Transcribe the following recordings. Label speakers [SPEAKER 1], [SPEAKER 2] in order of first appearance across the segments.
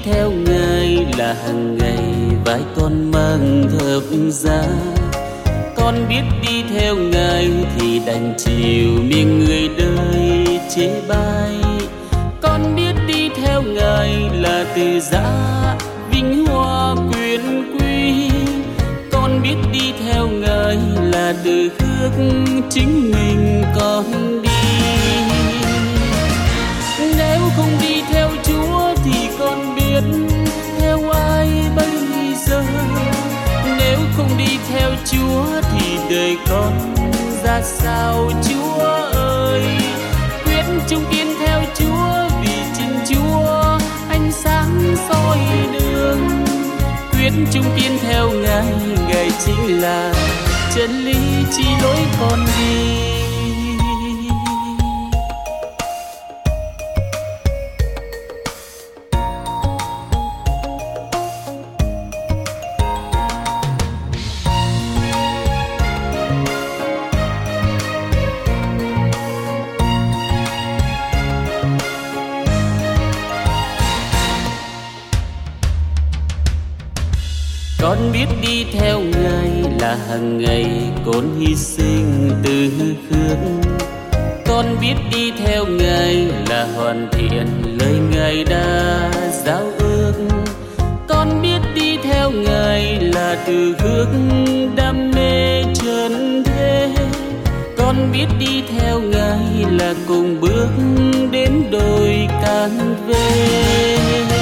[SPEAKER 1] theo Ngài là hàng ngày vai con mang thập giá. Con biết đi theo Ngài thì đành chịu miệng người đời chê bai. Con biết đi theo Ngài là từ giã vinh hoa quyền quý. Con biết đi theo Ngài là từ khước chính mình con đi. Nếu không đi theo Chúa thì con biết theo ai bây giờ. Nếu không đi theo Chúa thì đời con ra sao Chúa ơi. Quyết chung kiên theo Chúa vì chính Chúa ánh sáng soi đường. Quyết chung kiên theo Ngài, Ngài chính là chân lý chỉ lối con đi. Con biết đi theo Ngài là hàng ngày con hy sinh từ khước. Con biết đi theo Ngài là hoàn thiện lời Ngài đã giao ước. Con biết đi theo Ngài là từ khước đam mê trần thế. Con biết đi theo Ngài là cùng bước đến đồi Can Vê.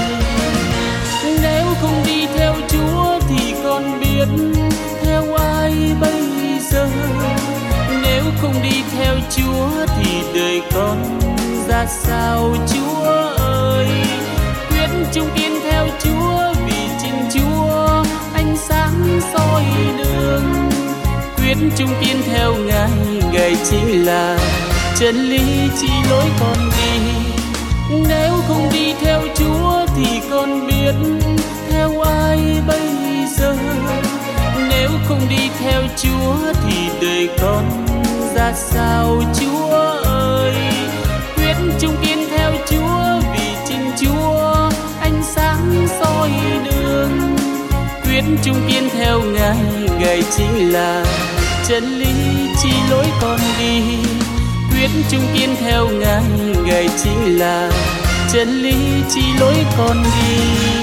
[SPEAKER 1] Nếu không đi theo Chúa thì con biết theo ai bây giờ. Nếu không đi theo Chúa thì đời con ra sao Chúa ơi. Quyết chung kiên theo Chúa vì chính Chúa ánh sáng soi đường. Quyết chung kiên theo Ngài, Ngài chính là chân lý chỉ lối con đi. Nếu không đi theo Chúa thì con biết theo ai bây giờ. Nếu không đi theo Chúa thì đời con ra sao Chúa ơi. Quyết chung kiên theo Chúa vì chính Chúa ánh sáng soi đường. Quyết chung kiên theo Ngài, Ngài chính là chân lý chỉ lối con đi. Quyết chung kiên theo Ngài, Ngài chính là chân lý chỉ lối con đi.